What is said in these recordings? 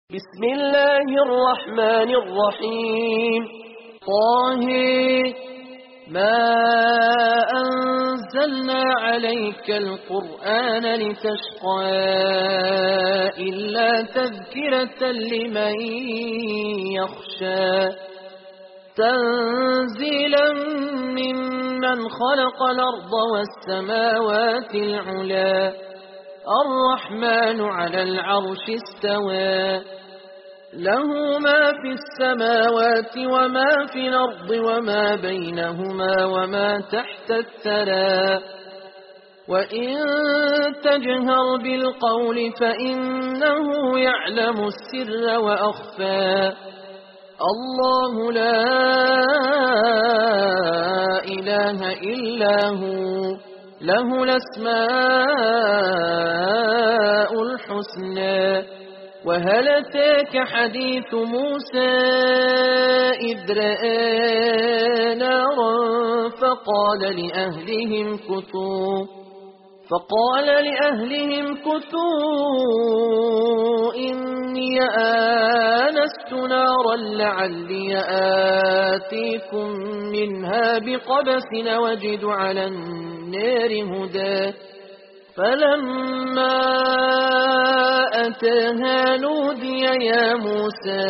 بسم الله الرحمن الرحيم. طه ما أنزلنا عليك القرآن لتشقى إلا تذكرة لمن يخشى تنزيلا ممن خلق الأرض والسماوات العلا الرحمن على العرش استوى له ما في السماوات وما في الأرض وما بينهما وما تحت الثرى وإن تجهر بالقول فإنه يعلم السر وأخفى الله لا إله إلا هو له الأسماء الحسنى وهل أتاك حديث موسى إذ رأى نارا فقال لأهلهم كثوا إني آنست نارا لعلي آتيكم منها بقبس وجد على النار هدى فلما أتاها نودي يا موسى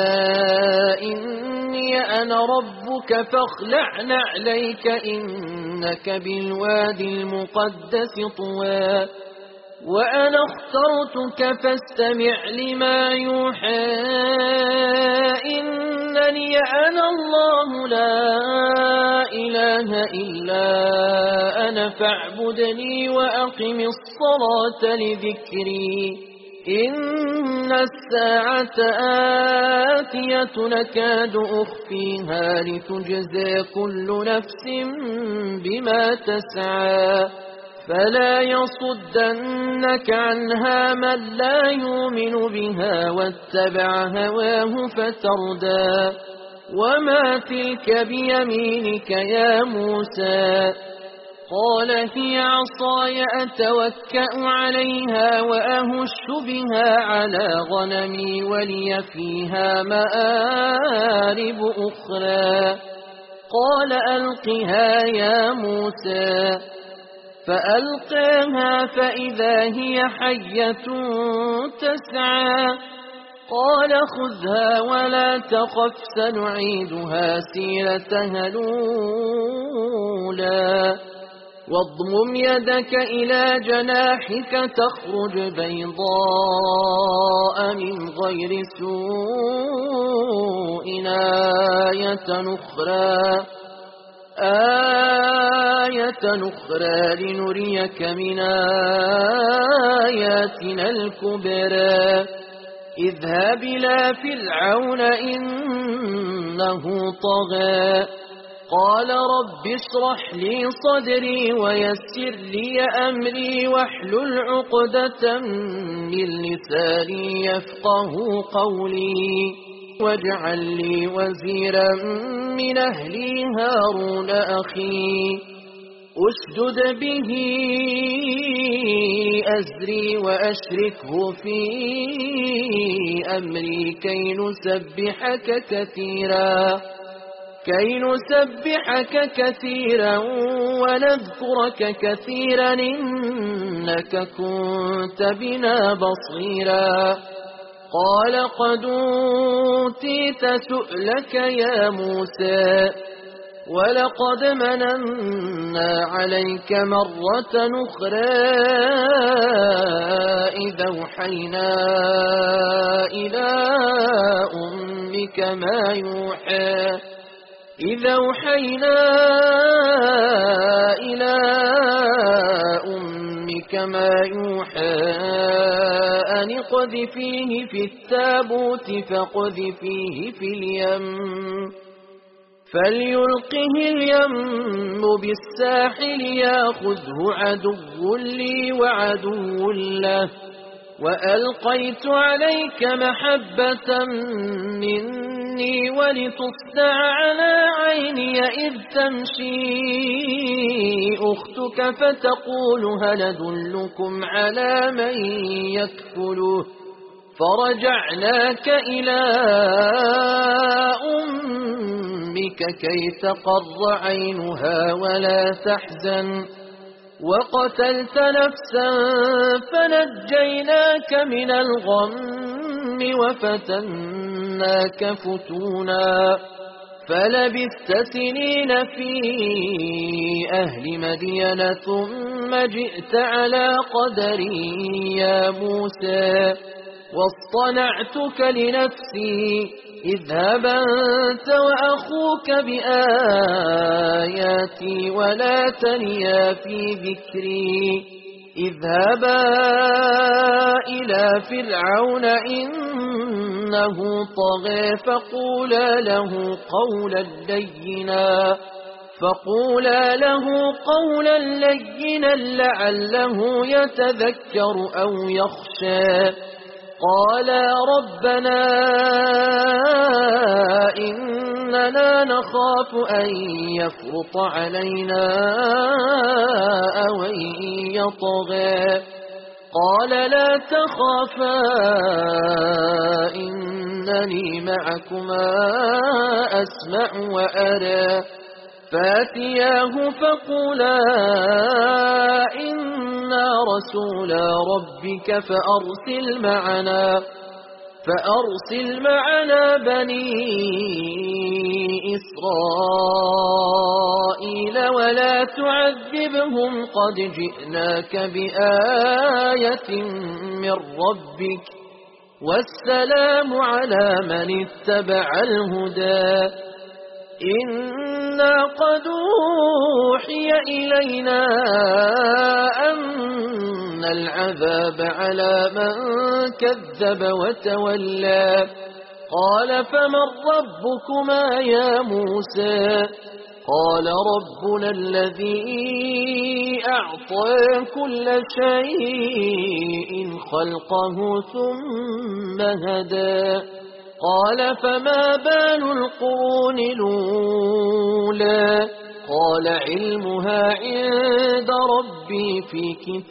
إني أنا ربك فاخلع نعليك إنك بالوادي المقدس طوى وأنا اخترتك فاستمع لما يوحى إنني أنا الله لا إله إلا أنا فاعبدني وأقم الصلاة لذكري إن الساعة آتية نكاد أخفيها لتجزى كل نفس بما تسعى فلا يصدنك عنها من لا يؤمن بها واتبع هواه فتردى وما تلك بيمينك يا موسى قال هي عصاي أتوكأ عليها وأهش بها على غنمي ولي فيها مآرب أخرى قال ألقها يا موسى فألقاها فإذا هي حية تسعى قال خذها ولا تخف سنعيدها سيرتها الأولى واضمم يدك إلى جناحك تخرج بيضاء من غير سوء آية أخرى لنريك من آياتنا الكبرى اذهب إلى فرعون إنه طغى قال رب اشرح لي صدري ويسر لي أمري واحلل عقدة من لساني يفقه قولي واجعل لي وزيرا من أهلي هارون أخي أشدد به أزري وأشركه في أمري كي نسبحك كثيرا ونذكرك كثيرا إنك كنت بنا بصيرا قال قد أوتيت سؤلك يا موسى ولقد مننا عليك مرة أخرى إذا أوحينا إلى أمك ما يوحى أن اقذفيه في التابوت فاقذفيه في اليم فليلقه اليم بالساحل ياخذه عدو لي وعدو له وألقيت عليك محبة مني ولتصنع على عيني إذ تمشي أختك فتقول هل أدلكم على من يكفله فرجعناك إلى أمك كي تقر عينها ولا تحزن وقتلت نفسا فنجيناك من الغم وفتناك فتونا فلبثت سنين في أهل مدين ثم جئت على قدري يا موسى واصطنعتك لنفسي اذهب أنت وأخوك بآياتي ولا تنيا في ذكري اذهبا إلى فرعون إنه طغى فقولا له قولا لينا لعله يتذكر أو يخشى قالا ربنا إننا نخاف أن يفرط علينا أو أن يطغى قال لا تخافا إنني معكما أسمع وأرى فاتياه فقولا إنا رسولا ربك فأرسل معنا بني إسرائيل ولا تعذبهم قد جئناك بآية من ربك والسلام على من اتبع الهدى إنا قد أوحي إلينا أن العذاب على من كذب وتولى قال فمن ربكما يا موسى قال ربنا الذي أعطى كل شيء خلقه ثم هدى قال فما بال القرون الأولى قال علمها عند ربي في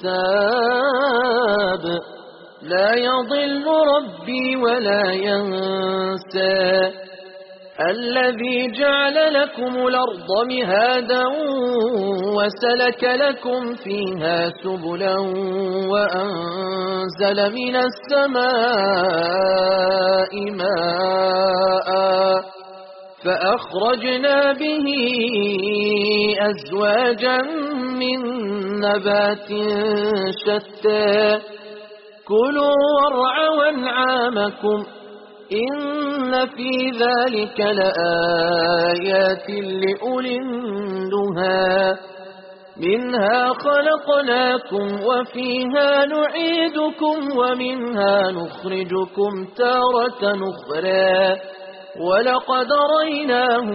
كتاب لا يضل ربي ولا ينسى الذي جعل لكم الأرض مهادا وسلك لكم فيها سبلا وأنزل من السماء ماء فأخرجنا به أزواجا من نبات شتى كلوا وارعوا أنعامكم إن في ذلك لآيات لأولي النهى منها خلقناكم وفيها نعيدكم ومنها نخرجكم تارة أخرى ولقد ريناه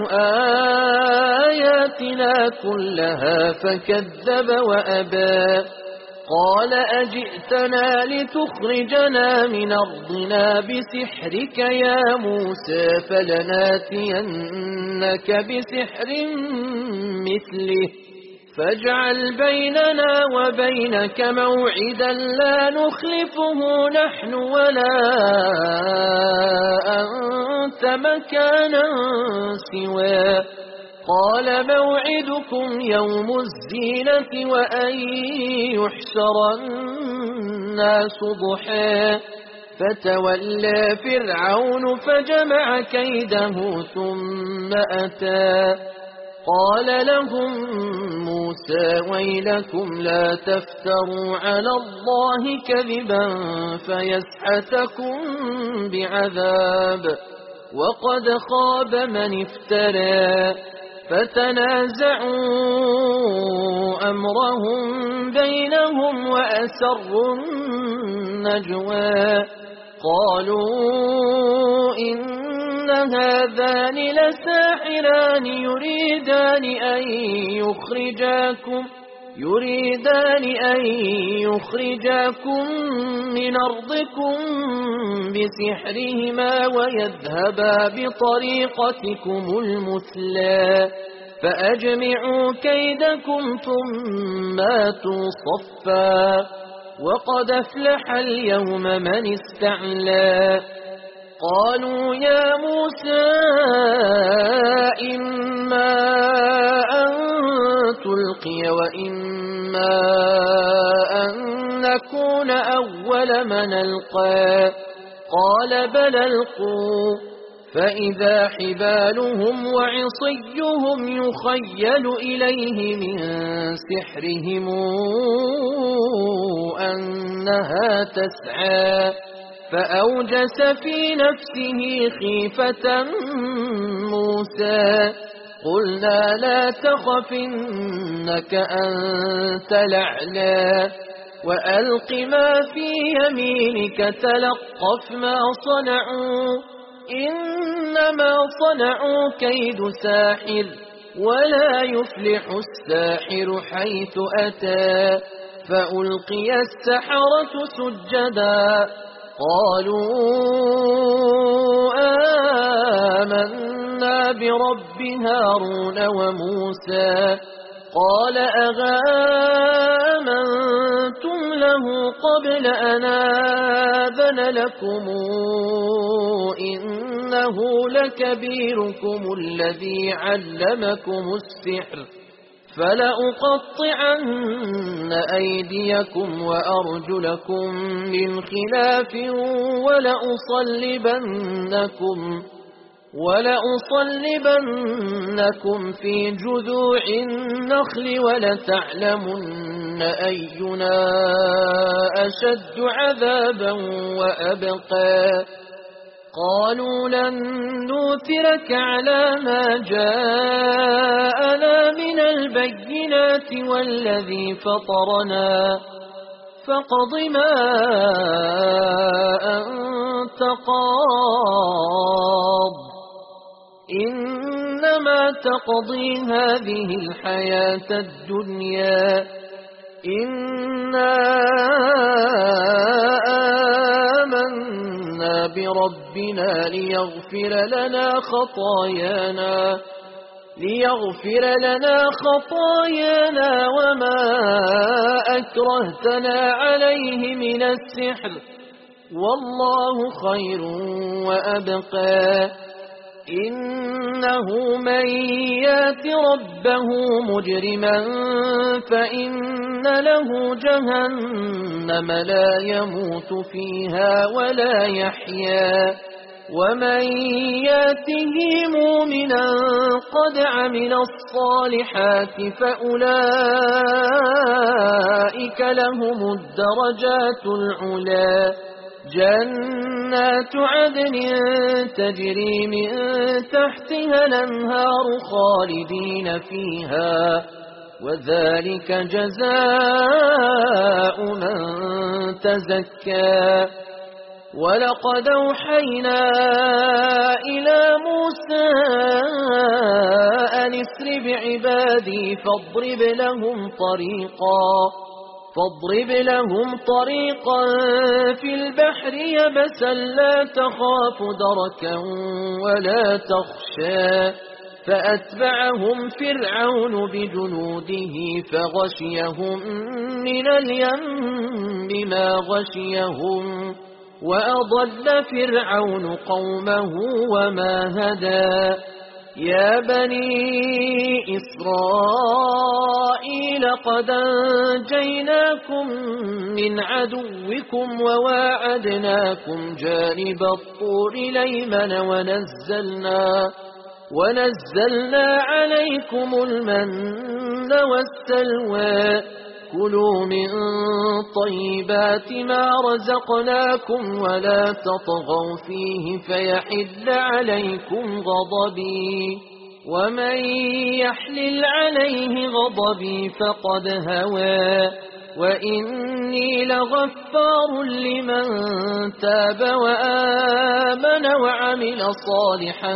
آياتنا كلها فكذب وأبى قال أجئتنا لتخرجنا من أرضنا بسحرك يا موسى فلناتينك بسحر مثله فاجعل بيننا وبينك موعدا لا نخلفه نحن ولا أنت مكانا سواه قال موعدكم يوم الزينة وأن يحشر الناس ضحى فتولى فرعون فجمع كيده ثم أتى قال لهم موسى ويلكم لا تفتروا على الله كذبا فيسحتكم بعذاب وقد خاب من افترى فتنازعوا أمرهم بينهم وأسروا النجوى قالوا إن هذان لساحران يريدان أن يخرجاكم من أرضكم بسحرهما ويذهبا بطريقتكم المثلى فأجمعوا كيدكم ثم أتوا صفا وقد أفلح اليوم من استعلى قالوا يا موسى إما أن تلقي وإما أن نكون أول من ألقى قال بل ألقوا فإذا حبالهم وعصيهم يخيل إليه من سحرهم أنها تسعى فأوجس في نفسه خيفة موسى قلنا لا تخف إنك أنت الأعلى وألق ما في يمينك تلقف ما صنعوا إنما صنعوا كيد ساحر ولا يفلح الساحر حيث أتى فألقي السحرة سجدا قالوا آمنا برب هارون وموسى قال أآمنتم له قبل أن آذن لكم إنه لكبيركم الذي علمكم السحر فلأقطعن أيديكم وأرجلكم من خلاف ولأصلبنكم في جذوع النخل ولتعلمن أينا أشد عذابا وأبقى قالوا لن نؤثرك على ما جاءنا من البينات والذي فطرنا فاقض ما أنت قاض إنما تقضي هذه الحياة الدنيا إنا آمنا بربنا ليغفر لنا خطايانا وما أكرهتنا عليه من السحر والله خير وأبقى إنه من يات ربه مجرما فإن له جهنم لا يموت فيها ولا يحيا ومن ياته مؤمنا قد عمل الصالحات فأولئك لهم الدرجات العلى جنات عدن تجري من تحتها الأنهار خالدين فيها وذلك جزاء من تزكى ولقد أوحينا إلى موسى أن اسر بعبادي فاضرب لهم طريقا في البحر يبسا لا تخاف دركا ولا تخشى فأتبعهم فرعون بجنوده فغشيهم من اليم ما غشيهم وأضل فرعون قومه وما هدى يا بني إسرائيل قد أنجيناكم من عدوكم وواعدناكم جانب الطور الأيمن ونزلنا عليكم المن والسلوى كلوا من طيبات ما رزقناكم ولا تطغوا فيه فيحل عليكم غضبي ومن يحلل عليه غضبي فقد هوى وإني لغفار لمن تاب وآمن وعمل صالحا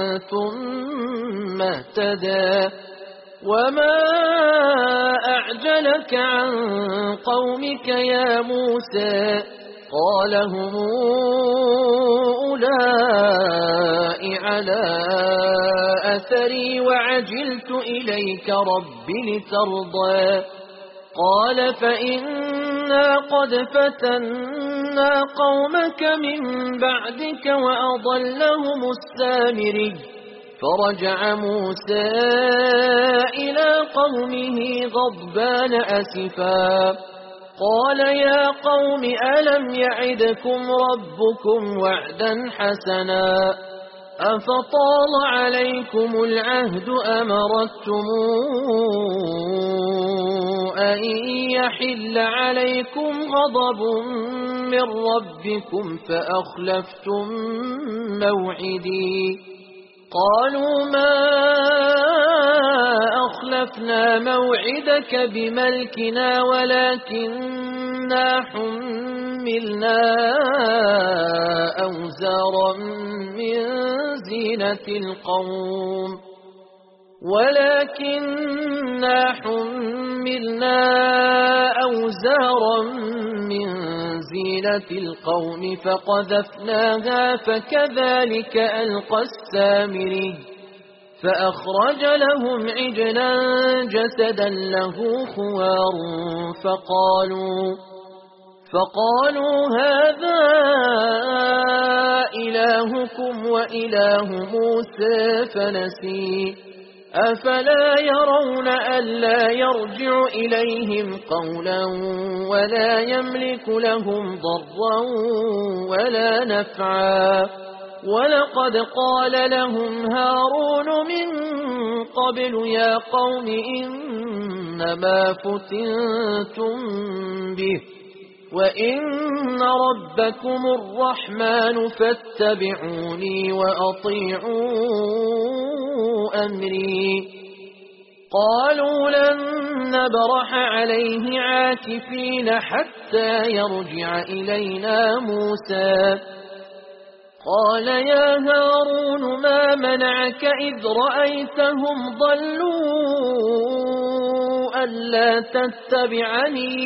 ثم اهتدى وما أعجلك عن قومك يا موسى قال هم أولئك على أثري وعجلت إليك رب لترضى قال فإن إنا قد فتنا قومك من بعدك وأضلهم السامري فرجع موسى إلى قومه غضبان أسفا قال يا قوم ألم يعدكم ربكم وعدا حسنا أفطال عليكم العهد أمرتم أن يحل عليكم غضب من ربكم فأخلفتم موعدي قالوا ما أخلفنا موعدك بملكنا ولكننا حملنا أوزارا من زينة القوم فقذفناها فكذلك ألقى السامري فأخرج لهم عجلا جسدا له خوار فقالوا هذا إلهكم وإله موسى فنسي أفلا يرون ألا يرجع إليهم قولا ولا يملك لهم ضرا ولا نفعا ولقد قال لهم هارون من قبل يا قوم إنما فتنتم به وإن ربكم الرحمن فاتبعوني وأطيعوا أمري قالوا لن نبرح عليه عاكفين حتى يرجع إلينا موسى قال يا هارون ما منعك إذ رأيتهم ضلوا ألا تتبعني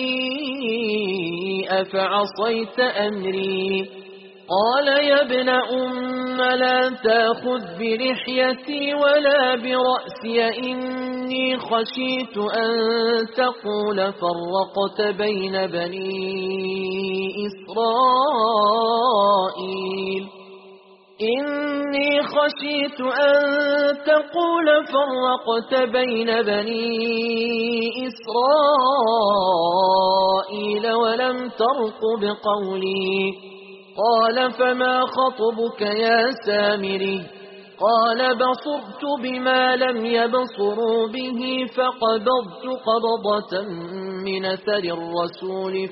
أفعصيت أمري قال يا ابن لا تأخذ بلحيتي ولا برأسي إني خشيت أن تقول فرقت بين بني إسرائيل ولم ترقب قولي قال فما خطبك يا سامري قال بصرت بما لم يبصروا به فقبضت قبضة من أثر الرسول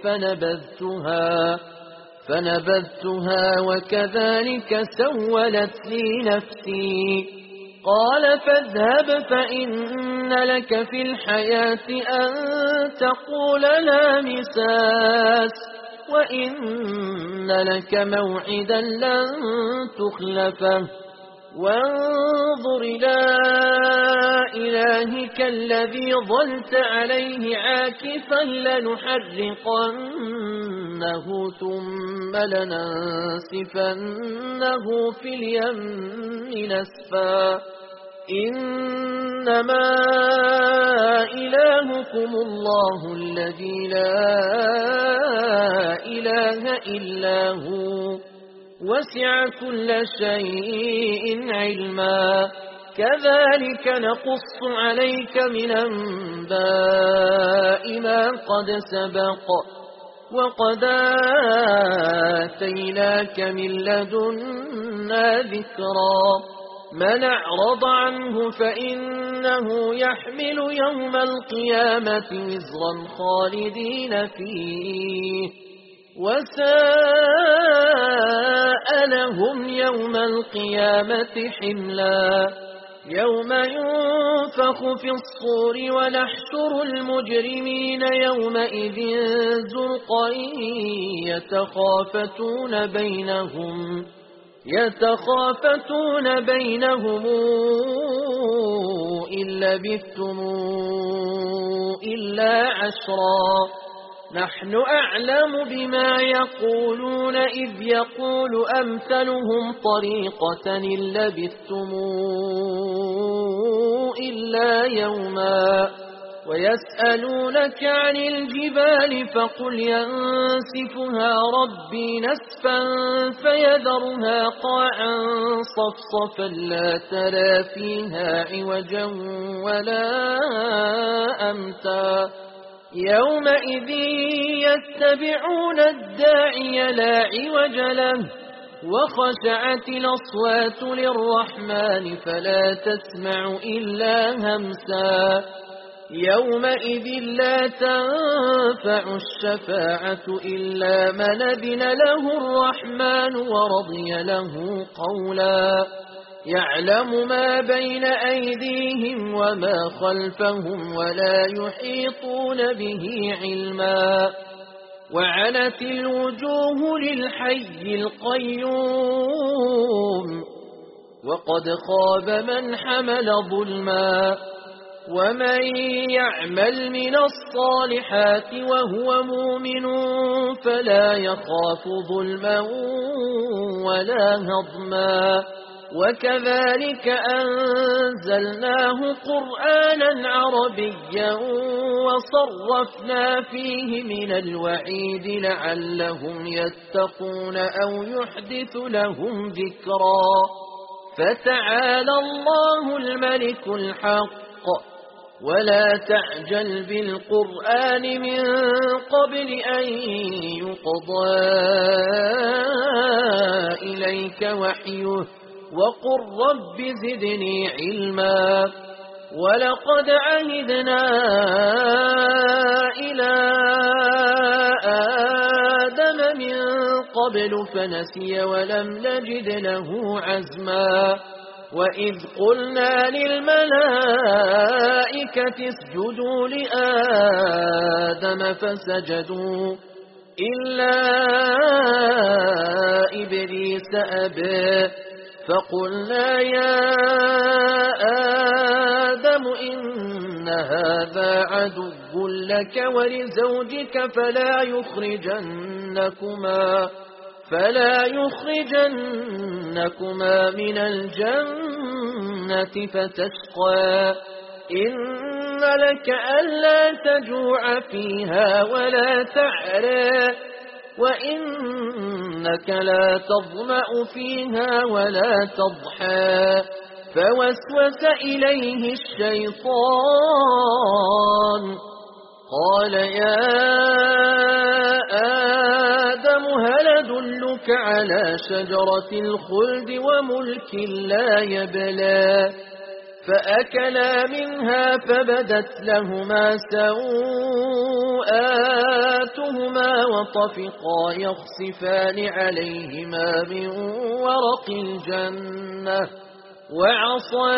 فنبذتها وكذلك سولت لي نفسي قال فاذهب فإن لك في الحياة أن تقول لا مساس وإن لك موعدا لن تخلفه وانظر إلى إلهك الذي ظلت عليه عاكفا لنحرقنه ثم لننسفنه في اليم نسفا إنما إلهكم الله الذي لا إله إلا هو وسع كل شيء علما كذلك نقص عليك من أنباء ما قد سبق وقد آتيناك من لدنا ذكرا من أعرض عنه فإنه يحمل يوم القيامة وزرا خالدين فيه وساء لهم يوم القيامة حملا يوم ينفخ في الصور ونحشر المجرمين يومئذ زرقا يتخافتون بينهم إن لبثتم إلا عشرا نحن أعلم بما يقولون إذ يقول أمثلهم طريقة إن لبثتم إلا يوما ويسألونك عن الجبال فقل ينسفها ربي نسفا فيذرها قاعا صفصفا لا ترى فيها عوجا ولا أمتا يومئذ يتبعون الداعي لا عوج له وخشعت الأصوات للرحمن فلا تسمع إلا همسا يومئذ لا تنفع الشفاعة إلا من أذن له الرحمن ورضي له قولا يعلم ما بين أيديهم وما خلفهم ولا يحيطون به علما وعنت الوجوه للحي القيوم وقد خاب من حمل ظلما ومن يعمل من الصالحات وهو مؤمن فلا يخاف ظلما ولا هضما وكذلك أنزلناه قرآنا عربيا وصرفنا فيه من الوعيد لعلهم يتقون أو يحدث لهم ذكرا فتعالى الله الملك الحق ولا تعجل بالقرآن من قبل أن يقضى إليك وحيه وقل رب زدني علما ولقد عهدنا إلى آدم من قبل فنسي ولم نجد له عزما وإذ قلنا للملائكة اسجدوا لآدم فسجدوا إلا إبليس أبى فقلنا يا آدم إن هذا عدو لك ولزوجك فلا يخرجنكما من الجنة فتشقى إن لك ألا تجوع فيها ولا تعرى وإنك لا تظمأ فيها ولا تضحى فوسوس إليه الشيطان قال يا آدم هل أدلك على شجرة الخلد وملك لا يبلى فأكلا منها فبدت لهما سوآتهما وطفقا يخصفان عليهما من ورق الجنة وعصى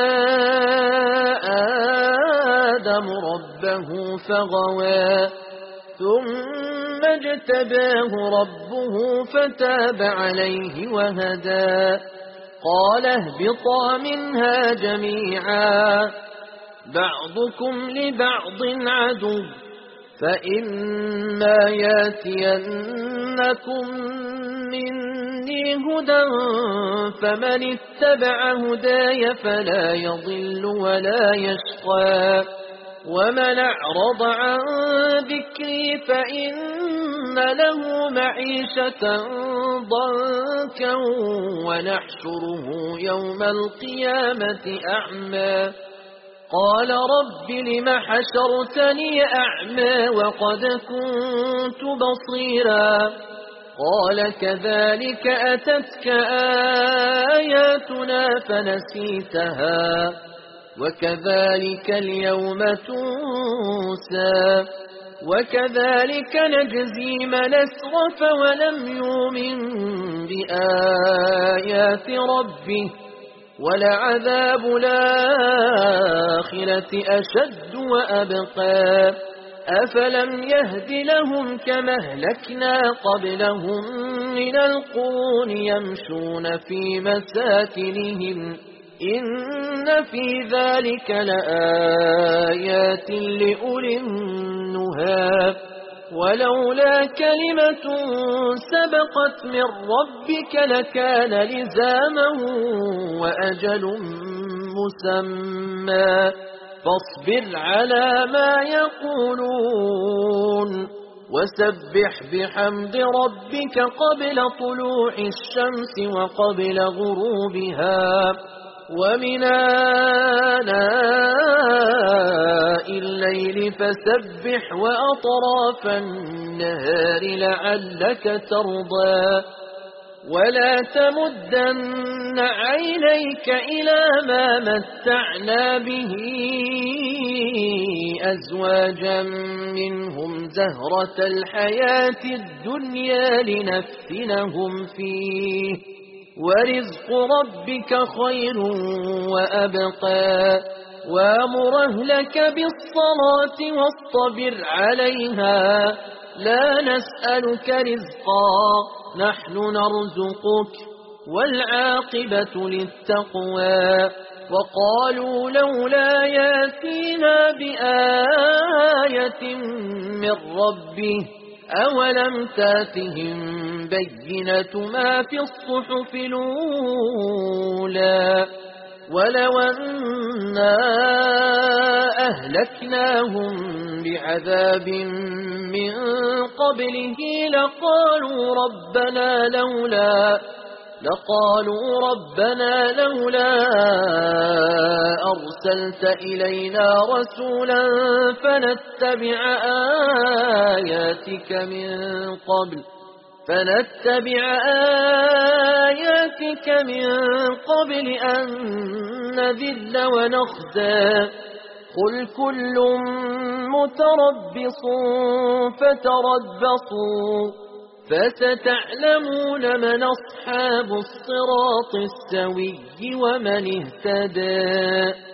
آدم ربه فغوى ثم اجتباه ربه فتاب عليه وهدى قال اهبطا منها جميعا بعضكم لبعض عدو فإما ياتينكم مني هدى فمن اتبع هداي فلا يضل ولا يشقى ومن أعرض عن ذكري فإن له معيشة ضنكا ونحشره يوم القيامة أعمى قال رب لم حشرتني أعمى وقد كنت بصيرا قال كذلك أتتك آياتنا فنسيتها وكذلك اليوم تنسى وكذلك نجزي من أسرف ولم يؤمن بآيات ربه ولعذاب الآخرة أشد وأبقى أفلم يهد لهم كما أهلكنا قبلهم من القرون يمشون في مساكنهم إن في ذلك لآيات لأولي النهى ولولا كلمة سبقت من ربك لكان لزاما وأجل مسمى فاصبر على ما يقولون وسبح بحمد ربك قبل طلوع الشمس وقبل غروبها ومن آناء الليل فسبح وأطراف النهار لعلك ترضى ولا تمدن عينيك إلى ما متعنا به أزواجا منهم زهرة الحياة الدنيا لنفتنهم فيه ورزق ربك خير وأبقى وامر أهلك بالصلاة واصطبر عليها لا نسألك رزقا نحن نرزقك والعاقبة للتقوى وقالوا لولا ياتينا بآية من ربه أولم تاتهم بينة ما في الصحف الأولى ولو أنا أهلكناهم بعذاب من قبله لقالوا ربنا لولا أرسلت إلينا رسولا فنتبع آياتك من قبل أن نذل ونخزى قل كل متربص فتربصوا فستعلمون من أصحاب الصراط السوي ومن اهتدى